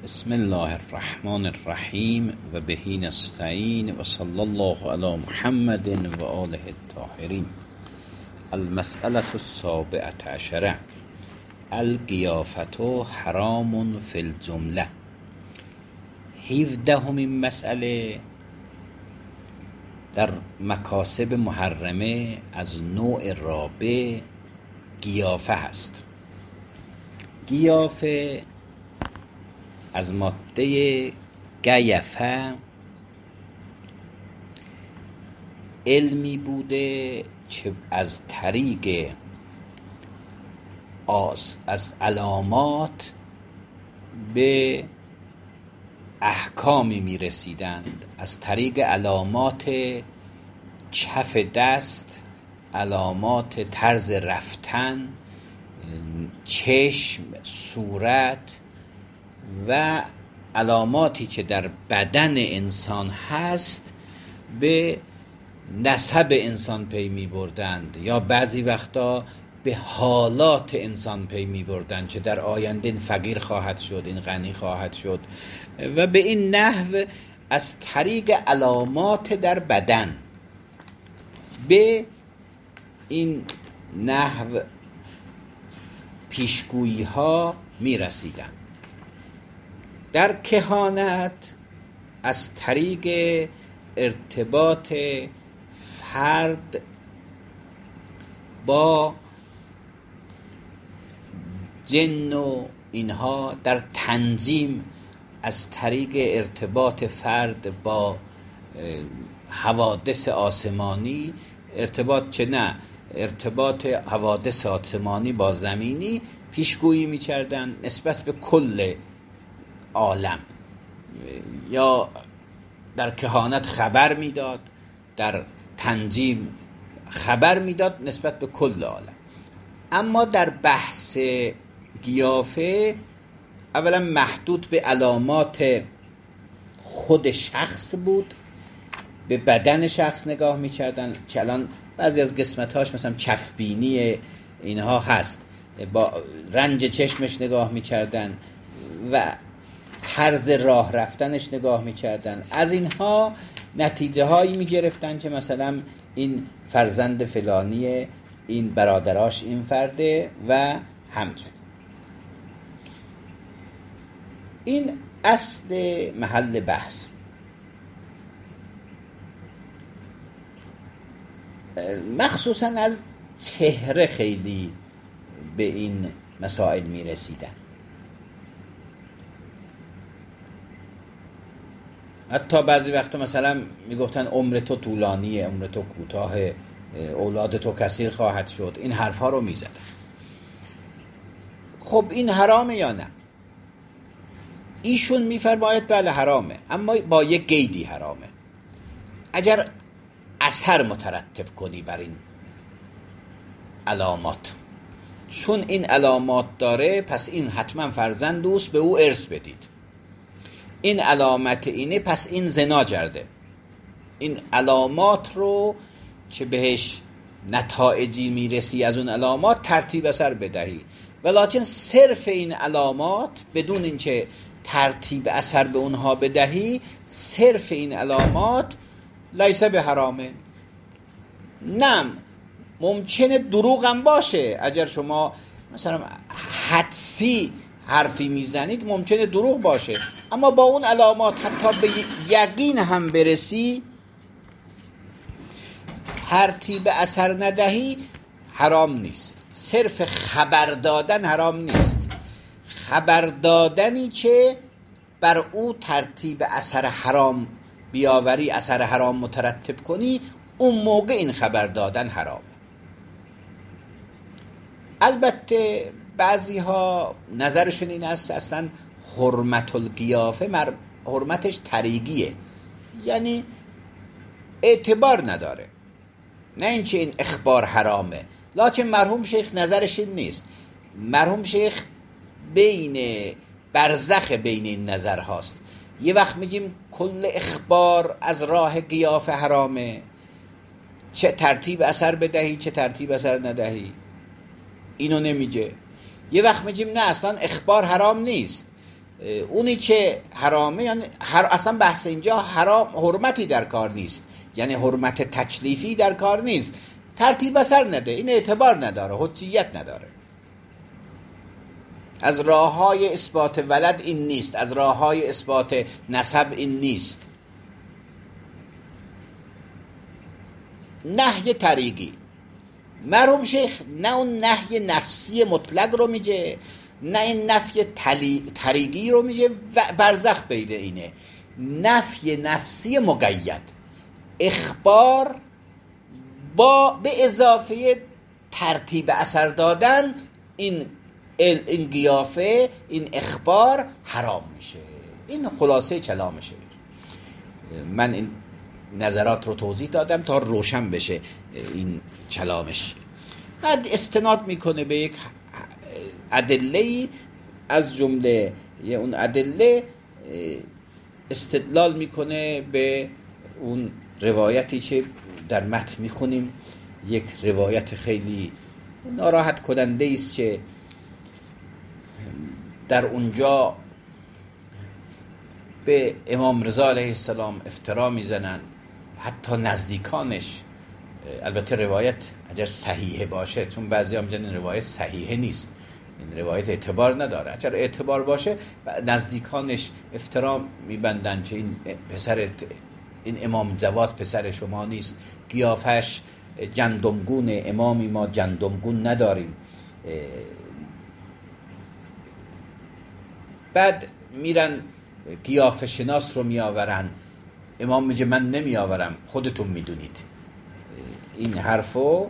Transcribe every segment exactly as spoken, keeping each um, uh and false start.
بسم الله الرحمن الرحیم و بهی نستعین و صلی الله علی محمد و آله الطاهرین. المسئله السابعة عشره الضیافة حرام فی الجمله. هفدهمین مسئله در مکاسب محرمه از نوع رابع گیافه هست. گیافه از ماده گیفه علمی بوده که از طریق آس از علامات به احکامی می رسیدند، از طریق علامات کف دست، علامات طرز رفتن، چشم، صورت و علاماتی که در بدن انسان هست به نسب انسان پی می بردند یا بعضی وقتا به حالات انسان پی می بردند که در آینده این فقیر خواهد شد، این غنی خواهد شد و به این نحو از طریق علامات در بدن به این نحو پیشگویی ها می رسیدند. در کهانت از طریق ارتباط فرد با جن و اینها، در تنجیم از طریق ارتباط فرد با حوادث آسمانی، ارتباط چه نه ارتباط حوادث آسمانی با زمینی پیشگویی می‌کردند نسبت به کل عالم، یا در کهانت خبر میداد، در تنجیم خبر میداد نسبت به کل عالم. اما در بحث گیافه اولا محدود به علامات خود شخص بود، به بدن شخص نگاه میکردن که الان بعضی از قسمتاش مثلا چفبینی اینها هست، با رنج چشمش نگاه میکردن و طرز راه رفتنش نگاه میکردن. از اینها نتیجه هایی میگرفتن که مثلا این فرزند فلانیه، این برادراش این فرده و همچنین. این اصل محل بحث. مخصوصا از چهره خیلی به این مسائل میرسیدن. حتی بعضی وقتا مثلا میگفتن عمر تو طولانیه، عمر تو کوتاه، اولاد تو کثیر خواهد شد. این حرفا رو میزدن. خب این حرامه یا نه؟ ایشون میفرماید بله حرامه، اما با یک قیدی حرامه. اگر اثر مترتب کنی بر این علامات، چون این علامات داره پس این حتما فرزند دوست به او ارث بدید، این علامت اینه پس این زنا کرده. این علامات رو که بهش نتایجی میرسی از اون علامات ترتیب اثر بدهی، ولیکن صرف این علامات بدون اینکه ترتیب اثر به اونها بدهی، صرف این علامات لیس به حرامه. نه، ممکنه دروغ هم باشه. اگر شما مثلا حدسی حرفی میزنید ممکنه دروغ باشه، اما با اون علامات حتی به یقین هم برسی، ترتیب اثر ندهی، حرام نیست. صرف خبر دادن حرام نیست. خبر دادنی که بر او ترتیب اثر حرام بیاوری، اثر حرام مترتب کنی، اون موقع این خبر دادن حرام. البته بعضی ها نظرشون این است اصلا حرمت الگیافه مر... حرمتش طریقیه، یعنی اعتبار نداره، نه اینکه این اخبار حرامه. لکن مرحوم شیخ نظرش این نیست. مرحوم شیخ بین برزخ بین این نظر هاست. یه وقت میگیم کل اخبار از راه گیافه حرامه، چه ترتیب اثر بدهی چه ترتیب اثر ندهی، اینو نمیگه. یه وقت میگیم نه اصلا اخبار حرام نیست، اونی که حرامه یعنی هر اصلا بحث اینجا حرام حرمتی در کار نیست، یعنی حرمت تکلیفی در کار نیست، ترتیب اثر نده، این اعتبار نداره، حجیت نداره. از راه‌های اثبات ولد این نیست، از راه‌های اثبات نسب این نیست. نهی طریقی، مرحوم شیخ نه اون نهی نفسی مطلق رو میگه، نه این نفی طریقی رو میگه، و برزخ بین اینه. نفی نفسی مقید، اخبار با به اضافه ترتیب اثر دادن، این این قیافه، این اخبار حرام میشه. این خلاصه کلامشه. من این نظرات رو توضیح دادم تا روشن بشه این کلامش. بعد استناد میکنه به یک ادله، از جمله اون ادله استدلال میکنه به اون روایتی که در متن میخونیم، یک روایت خیلی ناراحت کننده است که در اونجا به امام رضا علیه السلام افترا میزنن، حتی نزدیکانش. البته روایت اگر صحیحه باشه، چون بعضی هم میگن این روایت صحیحه نیست، این روایت اعتبار نداره، اگر اعتبار باشه نزدیکانش افترا میبندن که این پسر این امام جواد پسر شما نیست، قیافش جندمگون، امامی ما جندمگون نداریم. بعد میرن قیافه شناس رو میآورن، امام میگه من نمیآورم، خودتون میدونید. این حرفو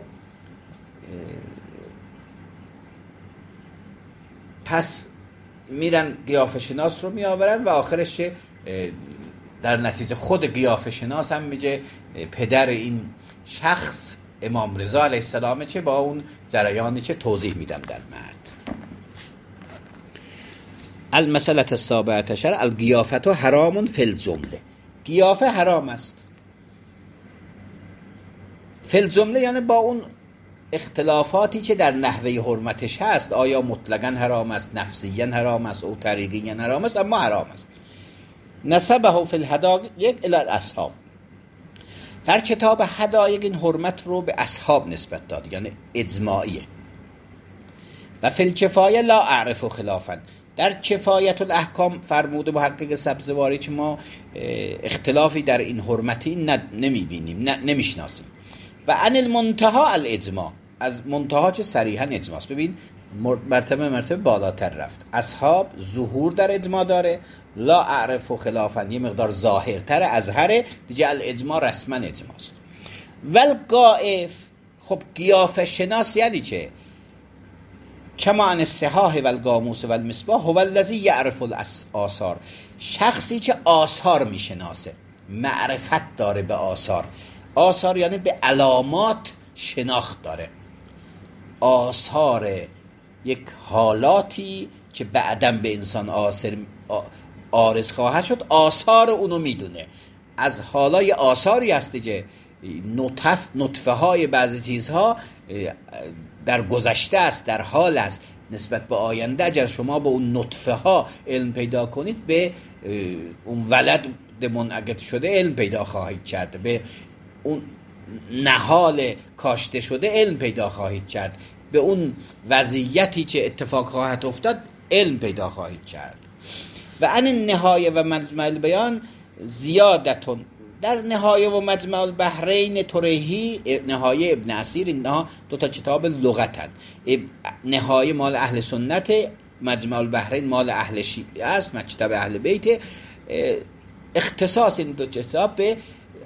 پس میرن قیافه شناس رو میآورن و آخرش در نتیجه خود قیافه شناس هم میگه پدر این شخص امام رضا علیه السلام، چه با اون جریانی که توضیح میدم در متن. المسئله السابعه عشر القیافه حرام فی الجمله. قیافه حرام است فی الجمله، یعنی با اون اختلافاتی که در نحوه حرمتش هست، آیا مطلقاً حرام است، نفسیاً حرام است، او طریقیاً حرام است، اما حرام است. نسبه فی الحدایق الی الاصحاب، در کتاب حدایق این حرمت رو به اصحاب نسبت داد، یعنی اجماعیه. و فی الکفایه لا اعرف خلافا، در کفایت الاحکام فرموده محقق سبزواری که ما اختلافی در این حرمتی نمیبینیم، نمیشناسیم. و عن المنتها الاجماع، از منتها چه صریحا اجماعست. ببین مرتبه مرتبه بالاتر رفت. اصحاب ظهور در اجماع داره، لا اعرف خلافا یه مقدار ظاهرتر، ازهره دیگه، الاجماع رسما اجماعست. والقائف، خب قیافه شناس یعنی چه؟ کما عن الصحاح والقاموس والمصباح هو الذی یعرف الاثار، شخصی که آثار میشناسه، معرفت داره به آثار. آثار یعنی به علامات شناخت داره، آثار یک حالاتی که بعداً به انسان آثر عارض خواهد شد، آثار اونو میدونه. از حالای آثاری هستی که نطف نطفه های بعضی چیزها در گذشته است، در حال است، نسبت به آینده اگر شما به اون نطفه ها علم پیدا کنید، به اون ولد منعقد شده علم پیدا خواهید کرد، به اون نهال کاشته شده علم پیدا خواهید کرد، به اون وضعیتی که اتفاق خواهد افتاد علم پیدا خواهید کرد. و عن النهایه و مجمع البیان زیادتون، در نهایه و مجمع البحرین ترهی، نهایه ابن اسیر، اینها دو تا کتاب لغتن. نهایه مال اهل سنت، مجمع البحرین مال اهل شیعه است، مکتب اهل بیت. اختصاص این دو کتاب به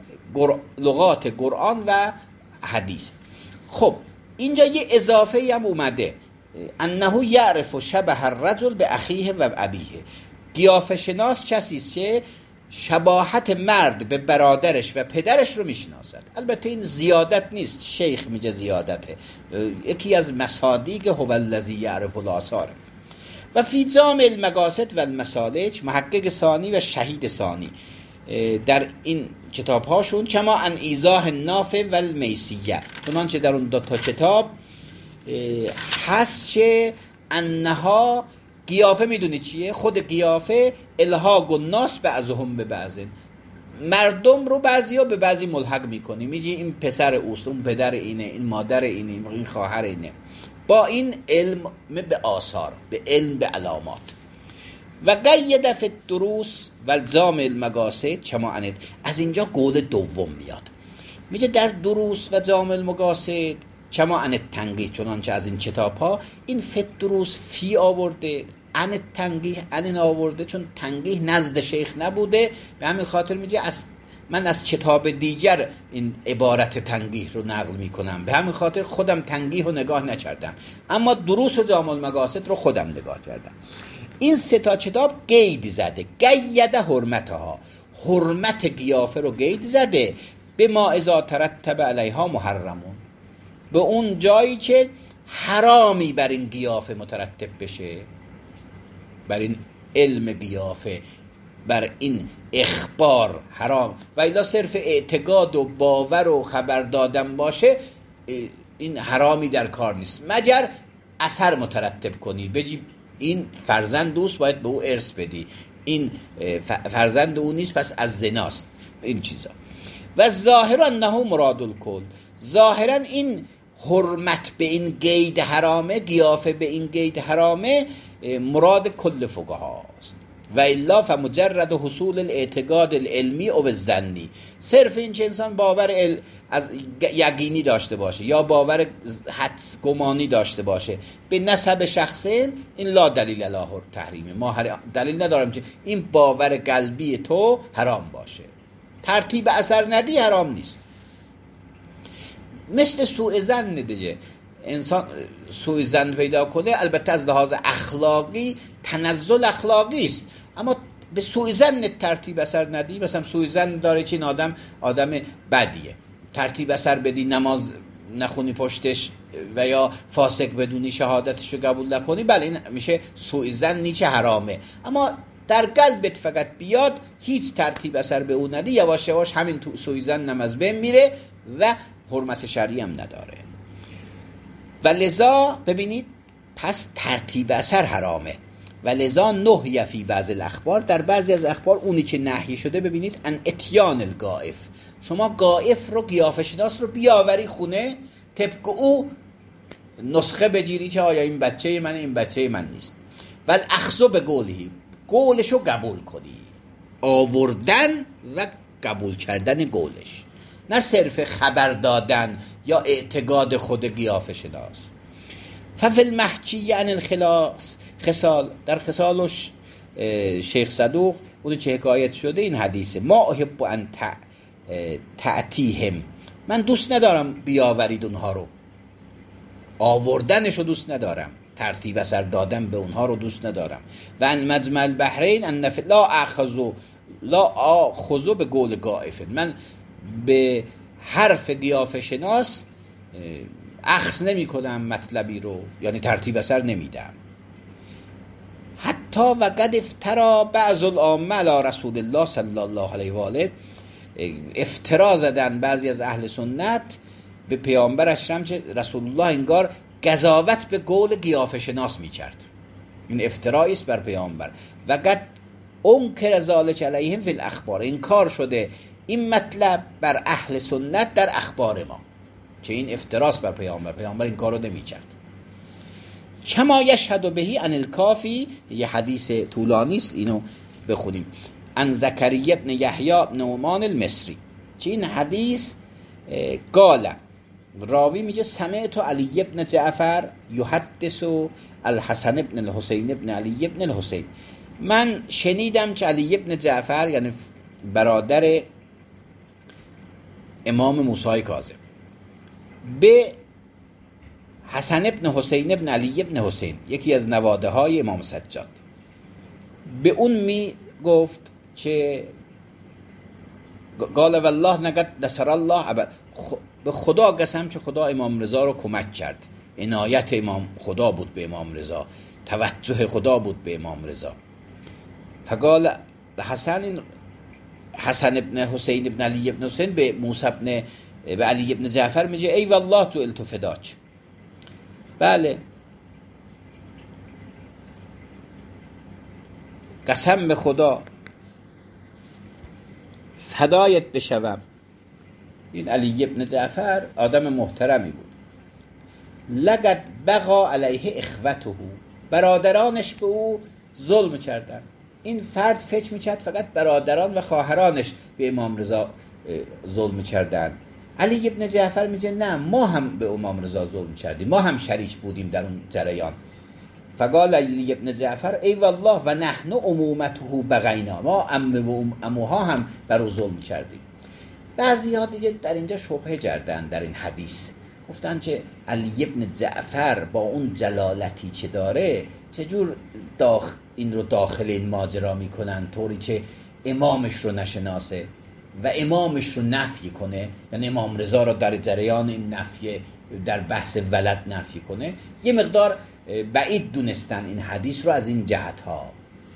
لغات قرآن و حدیث. خب اینجا یه اضافه هم اومده، انه یعرف شبه الرجل به اخیه و ابیه. قیافه شناس کسی است که شباهت مرد به برادرش و پدرش رو میشناسد. البته این زیادت نیست، شیخ میگه زیادته، یکی از مصادیق هو الذی یعرف الاثار. و فی جامع المقاصد و المسالک، محقق ثانی و شهید ثانی در این کتاب هاشون، کما عن ایضاح النافع و المیسیه، چنانچه در اون دو تا کتاب هست که انها قیافه میدونی چیه؟ خود قیافه الحاق الناس بعضهم به بعض، مردم رو بعضیا به بعضی ملحق میکنی، میگی این پسر اوست، اون پدر اینه، این مادر اینه، این خواهر اینه، با این علم به آثار، به علم، به علامات. و قید فی الدروس و الزام المقاصد چما انت، از اینجا قول دوم میاد، میگه در دروس و جام المقاصد چما انت تنقیح، چنانچه از این کتاب ها این فی الدروس فی آورده، ان تنقیح ان آورده، چون تنقیح نزد شیخ نبوده، به همین خاطر میگه از من از کتاب دیگر این عبارت تنقیح رو نقل میکنم، به همین خاطر خودم تنقیح رو نگاه نکردم، اما دروس و جام المقاصد رو خودم نگاه کردم. این سه تا کتاب قید زده، قید حرمتها، حرمت قیافه رو قید زده، به ما اذا ترتب علیها محرمون، به اون جایی که حرامی بر این قیافه مترتب بشه، بر این علم قیافه، بر این اخبار حرام، و الا صرف اعتقاد و باور و خبر دادن باشه، این حرامی در کار نیست، مگر اثر مترتب کنی، بگی این فرزند دوست باید به او ارث بدی، این فرزند او نیست پس از زناست، این چیزا. و ظاهر انه مراد الکل، ظاهرا این حرمت به این قید حرامه، قیافه به این قید حرامه، مراد کل فقها است. و الا فمجرد حصول الاعتقاد العلمی او الظنی، صرف این که انسان باور ال... از یقینی داشته باشه یا باور حدس گمانی داشته باشه به نسب شخصین، این لا دلیل علی تحریمه، ما دلیل ندارم که این باور قلبی تو حرام باشه، ترتیب اثر ندی حرام نیست. مثل سوء ظن دیگه، انسان سوء ظن پیدا کنه، البته از لحاظ اخلاقی تنزل اخلاقی است، اما به سوء ظن ترتیب اثر ندی، مثلا سوء ظن داره که این آدم آدم بدیه، ترتیب اثر بدی، نماز نخونی پشتش و یا فاسق بدونی، شهادتش رو قبول نکنی، بله این میشه سوء ظن، نیچه حرامه، اما در قلبت فقط بیاد، هیچ ترتیب اثر به اون ندی، یواش یواش همین تو سوء ظن نماز بین میره و حرمت شرعی هم نداره. و لذا ببینید پس ترتیب اثر حرامه، و لذا نهی فی بعض الاخبار، در بعضی از اخبار اونی که نهی شده، ببینید ان اتیان الگائف، شما گائف رو، قیافه شناس رو بیاوری خونه، طبق او نسخه بگیری که آیا این بچه من، این بچه من نیست، و الاخذ به قوله، قولش رو قبول کنی، آوردن و قبول کردن قولش، نه صرف خبر دادن یا اعتقاد خود قیافه شناس. ففی المحکی عن الخلاص خصال، در خصالش شیخ صدوق اون چه حکایت شده این حدیثه، ما احب ان تأتیهم، من دوست ندارم بیاورید اونها رو، آوردنش رو دوست ندارم، ترتیب اثر دادن به اونها رو دوست ندارم. و ان مجمع البحرین ان لا اخذو لا اخذو به قول قائف، من به حرف قیافه شناس اخذ نمی کنم مطلبی رو، یعنی ترتیب اثر نمیدم. حتی و قد افترا بعض العامه علی رسول الله صلی الله علیه و آله، افترا زدن بعضی از اهل سنت به پیامبر اکرم که رسول الله انگار قضاوت به قول قیافه شناس میکرد، این افترایی است بر پیامبر. و قد انکر ذلک علیهم فی الاخبار، انکار شده این مطلب بر اهل سنت در اخبار ما که این افتراست بر پیامبر، پیامبر این کارو نمی‌کرد. کما یشهد بهی عن الکافی، یه حدیث طولانی است، اینو بخونیم، عن زکریا ابن یحیی ابن نعمان المصری، که این حدیث قال، راوی میگه سمعت علی ابن جعفر یحدث الحسن ابن الحسین ابن علی ابن الحسین، من شنیدم که علی ابن جعفر یعنی برادر امام موسی کاظم به حسن ابن حسین ابن علی ابن حسین، یکی از نواده های امام سجاد، به اون می گفت که قال والله نقد نصر الله ابد، به خدا قسم که خدا امام رضا رو کمک کرد، عنایت امام خدا بود به امام رضا، توجه خدا بود به امام رضا. فقال حسن حسن ابن حسین ابن علی ابن حسین به موسی ابن به علی ابن جعفر میگه ای والله تو التفداک، بله قسم به خدا فدایت بشوم. این علی ابن جعفر آدم محترمی بود. لقد بغا علیه اخوته، برادرانش به او ظلم کردن. این فرد فکر میکرد فقط برادران و خواهرانش به امام رضا ظلم کردن. علی ابن جعفر میگه نه، ما هم به امام رضا ظلم کردیم، ما هم شریک بودیم در اون جریان. فقال علی ابن جعفر ای والله و نحن امومته بغینا، ما عمه و عموها هم بر او ظلم کردیم. بعضی‌ها دیگه در اینجا شبهه کردن در این حدیث، گفتن که علی ابن جعفر با اون جلالتی که داره چجور داخل این رو داخل این ماجرا میکنن طوری که امامش رو نشناسه و امامش رو نفی کنه، یعنی امام رضا رو در جریان این نفی در بحث ولد نفی کنه. یه مقدار بعید دونستن این حدیث رو از این جهت ها.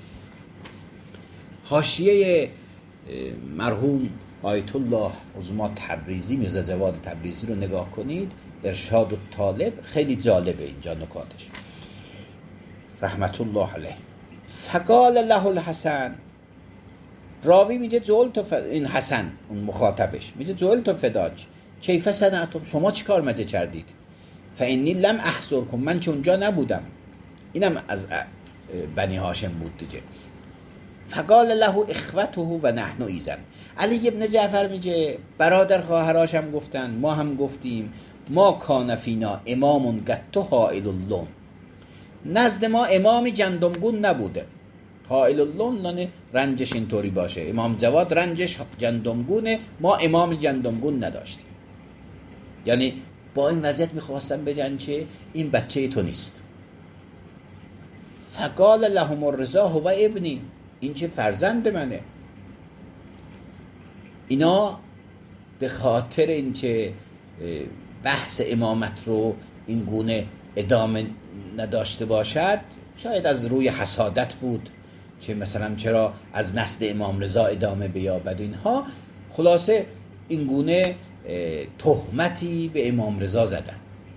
حاشیه مرحوم آیت الله عظما تبریزی، میرزا جواد تبریزی رو نگاه کنید، ارشاد الطالب، خیلی جالبه اینجا نکاتش، رحمت الله علیه. فقال له الحسن، راوی میگه جولت ف... این حسن اون مخاطبش میگه جولت فداج کیف صنعتم، شما چی کار مجه کردید؟ فانی لم احضرکم، من چه اونجا نبودم. اینم از بنی هاشم بود دیگه. فقال له اخوته و نحن ایزن، علی ابن جعفر میگه برادر خواهراش هم گفتن، ما هم گفتیم ما کان فینا امام قط حائل اللون، نزد ما امامی جندمگون نبوده. حائل اللون یعنی رنجش اینطوری باشه، امام جواد رنجش جندمگونه، ما امام جندمگون نداشتیم. یعنی با این وضعیت میخواستن بگن که این بچه تو نیست. فقال لهم الرضا هو ابنی، این چه فرزند منه. اینا به خاطر اینکه بحث امامت رو این گونه ادامه نداشته باشد، شاید از روی حسادت بود که مثلا چرا از نسل امام رضا ادامه بیابد، اینها خلاصه این گونه تهمتی به امام رضا زدن.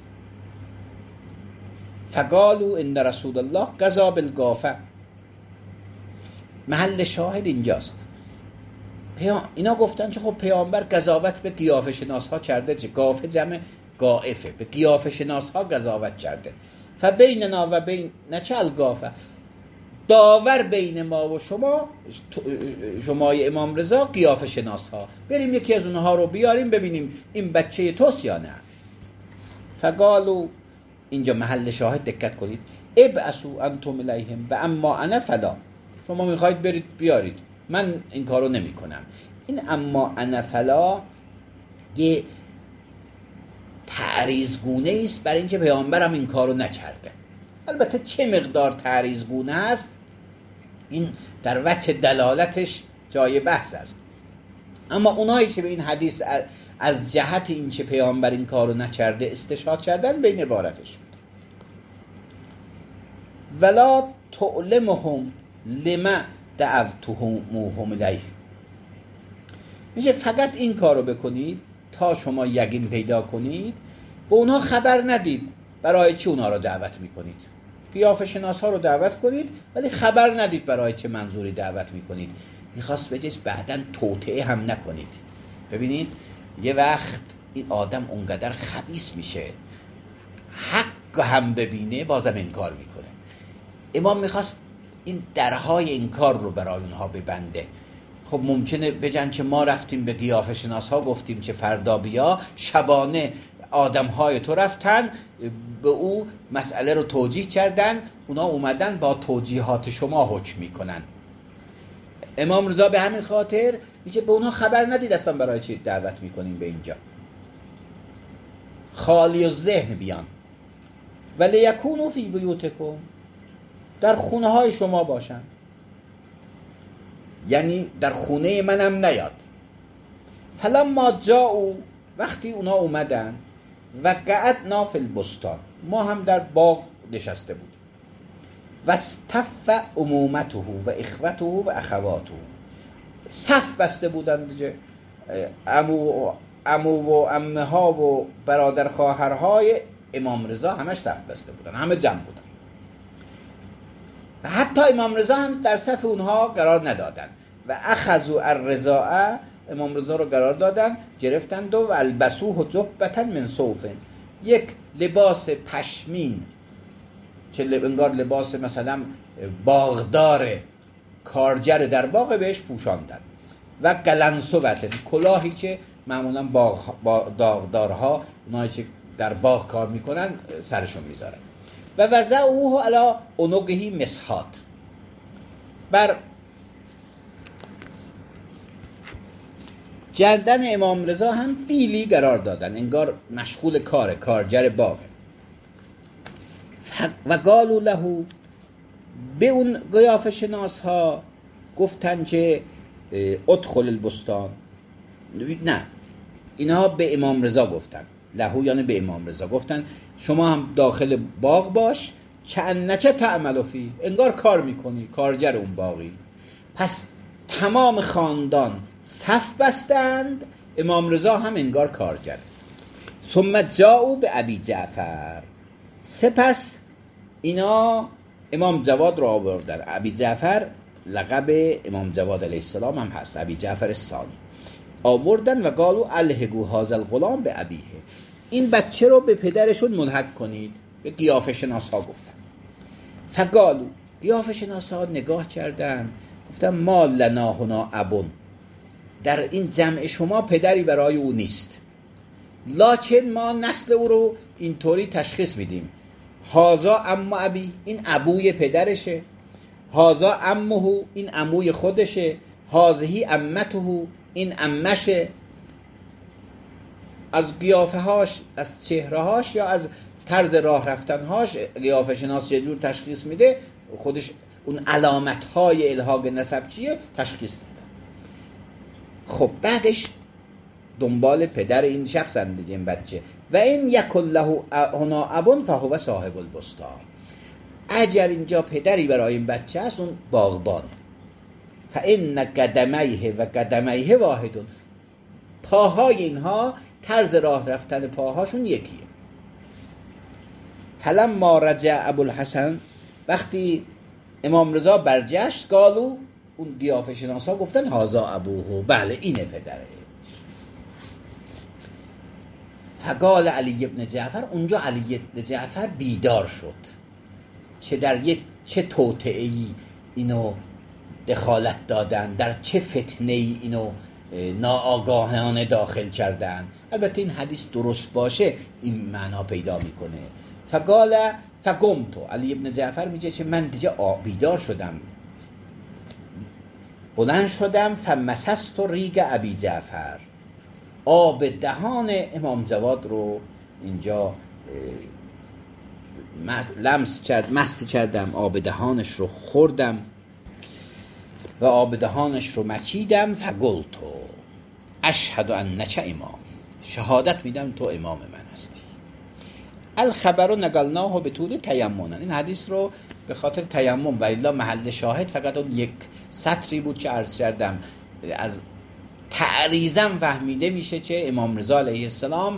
فقالوا ان رسول الله قضا بالگافه، محل شاهد اینجاست. اینا گفتن که خب پیامبر قضاوت به قیافه شناس ها کرده، چه گافه جمع گائفه، به قیافه شناس ها قضاوت کرده. فبیننا و بین نچل گافه، داور بین ما و شما، شمای امام رضا قیافه شناس ها، بریم یکی از اونها رو بیاریم ببینیم این بچه توست یا نه. فقالو، اینجا محل شاهد دقت کنید، ابعثوا انتم الیهم و اما انا فلا، شما میخواید برید بیارید، من این کارو نمی کنم. این اما انا فلا یه تعریضگونه است برای اینکه پیامبرم این کارو نکرده. البته چه مقدار تعریضگونه است این در وجه دلالتش جای بحث است، اما اونایی که به این حدیث از جهت این که پیامبر این کارو نکرده استشهاد کردن به این عبارتش بود. ولا تعلمهم لما دعوتهم الیه، میشه فقط این کارو بکنید تا شما یقین پیدا کنید، به اونها خبر ندید برای چی اونها رو دعوت میکنید. قیافه شناس ها رو دعوت کنید ولی خبر ندید برای چه منظوری دعوت میکنید. میخواست بجز بعداً توطئه هم نکنید. ببینید یه وقت این آدم اونقدر خبیث میشه، حق هم ببینه بازم انکار میکنه. امام میخواست این درهای انکار رو برای اونها ببنده. خب ممکنه بگن که ما رفتیم به قیافه شناس ها گفتیم که فردا بیا، شبانه آدم های تو رفتن به او مسئله رو توجیه کردن، اونا اومدن با توجیهات شما حکم میکنن. امام رضا به همین خاطر میگه به اونها خبر ندید اصلا برای چی دعوت میکنیم به اینجا، خالی و ذهن بیان. ولی یکونو فی بیوتکم، در خونه های شما باشن، یعنی در خونه منم نیاد. فلما جاءوا، وقتی اونا اومدن، و قعدنا فی البستان، ما هم در باغ نشسته بودیم. و استف عمومته و اخوته و اخواته، صف بسته بودن دیگه، عمو عمو و عمه ها و برادر خواهرهای امام رضا همش صف بسته بودن، همه جمع بودن. و حتی امام رضا هم در صف اونها قرار ندادن و اخذوا الرضاء، امام رضا رو قرار دادن، گرفتند و البسوه جبة من صوف، یک لباس پشمین چه انگار لباس مثلا باغدار کارگر در باغ بهش پوشاندن و قلنسوة، کلاهی که معمولا باغ داغدارها اونایی که در باغ کار میکنن سرشون میذارن و وضعوه علی عنقه مسحات، بر گردن امام رضا هم بیلی قرار دادن، انگار مشغول کاره، کارگر باغ. و قالوا له، به اون قیافه شناس ها گفتن که ادخل البستان، نه اینها به امام رضا گفتن، لهو یعنی به امام رضا گفتن شما هم داخل باغ باش، کأنک تعمل فی، انگار کار میکنی، کارگر اون باغی. پس تمام خاندان صف بستند، امام رضا هم انگار کارگر. ثم جاءوا به ابی جعفر، سپس اینا امام جواد را آوردن. ابی جعفر لقب امام جواد علیه السلام هم هست، ابی جعفر الثانی. آوردن و قالوا الحقوا هذا الغلام به ابیه، این بچه رو به پدرشون ملحق کنید. به قیافه شناس ها گفتن. فقالوا، قیافه شناس ها نگاه کردن گفتن ما لنا هنا ابون، در این جمع شما پدری برای او نیست، لکن ما نسل او رو اینطوری تشخیص میدیم. هازا اما ابی، این ابوی پدرشه، هازا امه، این عموی خودشه، هازهی امته، این عمشه. از قیافه هاش، از چهره هاش یا از طرز راه رفتن هاش قیافه شناس یه جور تشخیص میده، خودش اون علامت های الحاق نسب چیه تشخیص داده. خب بعدش دنبال پدر این شخص دیگه، این بچه. و این یکن له هنا ابون فهو صاحب البستان، اگر اینجا پدری برای این بچه هست اون باغبانه. فان قدمیه و قدمیه واحدون، پاهای اینها، طرز راه رفتن پاهاشون یکیه. فلما رجع ابوالحسن، وقتی امام رضا برگشت، قالو، اون قیافه شناسا گفتن هازا ابوه، بله اینه پدره. فقال علی ابن جعفر، اونجا علی ابن جعفر بیدار شد چه در یک چه توطئه‌ای اینو دخالت دادن، در چه فتنه‌ای اینو ناآگاهانه داخل کردن. البته این حدیث درست باشه این معنا پیدا میکنه. فقال فقمت، علی ابن جعفر میگه که من دیگه بیدار شدم، بلند شدم، فمسست ریگ ابی جعفر، آب دهان امام جواد رو اینجا لمس کرد، مست کردم، آب دهانش رو خوردم و آب دهانش رو مکیدم. فقلتو اشهد انک امام، شهادت میدم تو امام من هستی. الخبر نقلناه به طول تیمم، این حدیث رو به خاطر تیمم و الا محل شاهد فقط اون یک سطری بود که عرض کردم. از تعریضم فهمیده میشه که امام رضا علیه السلام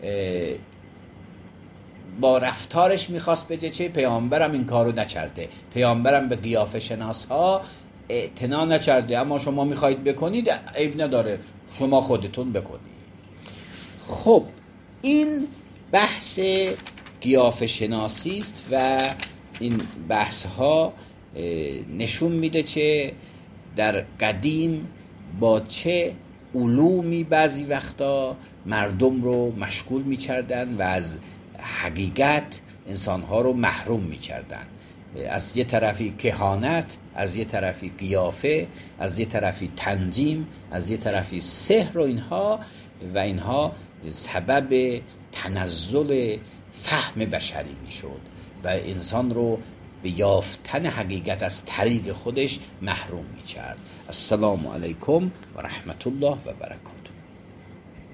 با رفتارش میخواست بگه که پیامبرم این کارو نکرده، پیامبرم به قیافه شناس ها اعتنا نکرده، اما شما میخواید بکنید عیب نداره، شما خودتون بکنید. خب این بحث قیافه شناسی است و این بحث ها نشون میده که در قدیم با چه علومی بعضی وقتا مردم رو مشغول میکردن و از حقیقت انسانها رو محروم میکردن. از یه طرفی کهانت، از یه طرفی قیافه، از یه طرفی تنجیم، از یه طرفی سحر و اینها و اینها سبب تنزل فهم بشری میشد و انسان رو به یافتن حقیقت از طریق خودش محروم میکرد. السلام علیکم و رحمت الله و برکاته.